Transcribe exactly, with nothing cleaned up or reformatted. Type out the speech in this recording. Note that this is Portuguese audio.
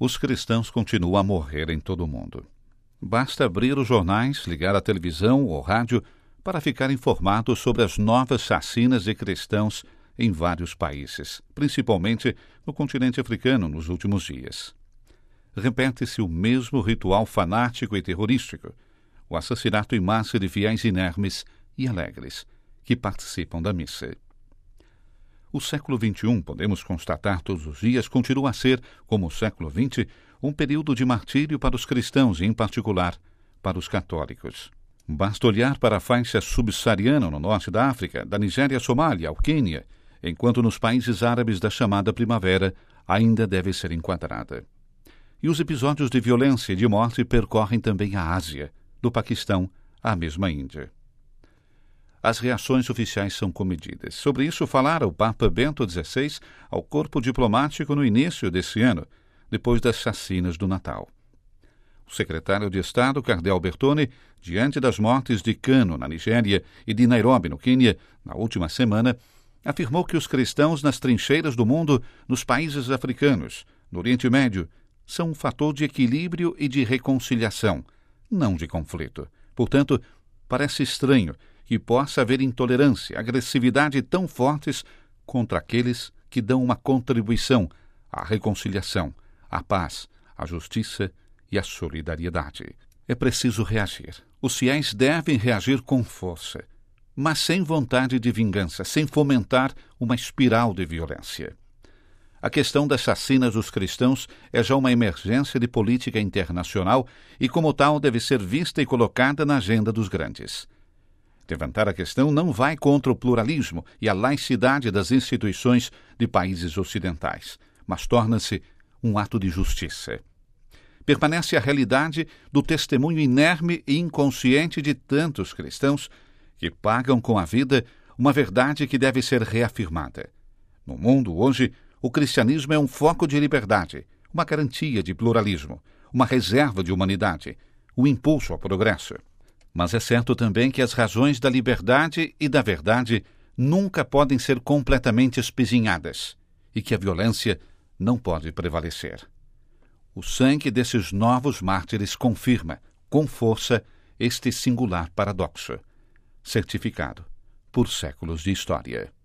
Os cristãos continuam a morrer em todo o mundo. Basta abrir os jornais, ligar a televisão ou rádio para ficar informado sobre as novas chacinas de cristãos em vários países, principalmente no continente africano nos últimos dias. Repete-se o mesmo ritual fanático e terrorístico, o assassinato em massa de fiéis inermes e alegres que participam da missa. O século vinte e um, podemos constatar todos os dias, continua a ser, como o século vinte, um período de martírio para os cristãos e, em particular, para os católicos. Basta olhar para a faixa subsaariana no norte da África, da Nigéria à Somália ao Quênia, enquanto nos países árabes da chamada primavera ainda deve ser enquadrada. E os episódios de violência e de morte percorrem também a Ásia, do Paquistão à mesma Índia. As reações oficiais são comedidas. Sobre isso falara o Papa Bento dezesseis ao corpo diplomático no início desse ano, depois das chacinas do Natal. O secretário de Estado, Cardeal Bertone, diante das mortes de Kano, na Nigéria, e de Nairobi, no Quênia, na última semana, afirmou que os cristãos nas trincheiras do mundo, nos países africanos, no Oriente Médio, são um fator de equilíbrio e de reconciliação, não de conflito. Portanto, parece estranho que possa haver intolerância, agressividade tão fortes contra aqueles que dão uma contribuição à reconciliação, à paz, à justiça e à solidariedade. É preciso reagir. Os fiéis devem reagir com força, mas sem vontade de vingança, sem fomentar uma espiral de violência. A questão das chacinas dos cristãos é já uma emergência de política internacional e, como tal, deve ser vista e colocada na agenda dos grandes. Levantar a questão não vai contra o pluralismo e a laicidade das instituições de países ocidentais, mas torna-se um ato de justiça. Permanece a realidade do testemunho inerme e inconsciente de tantos cristãos que pagam com a vida uma verdade que deve ser reafirmada. No mundo, hoje, o cristianismo é um foco de liberdade, uma garantia de pluralismo, uma reserva de humanidade, um impulso ao progresso. Mas é certo também que as razões da liberdade e da verdade nunca podem ser completamente espezinhadas e que a violência não pode prevalecer. O sangue desses novos mártires confirma, com força, este singular paradoxo, certificado por séculos de história.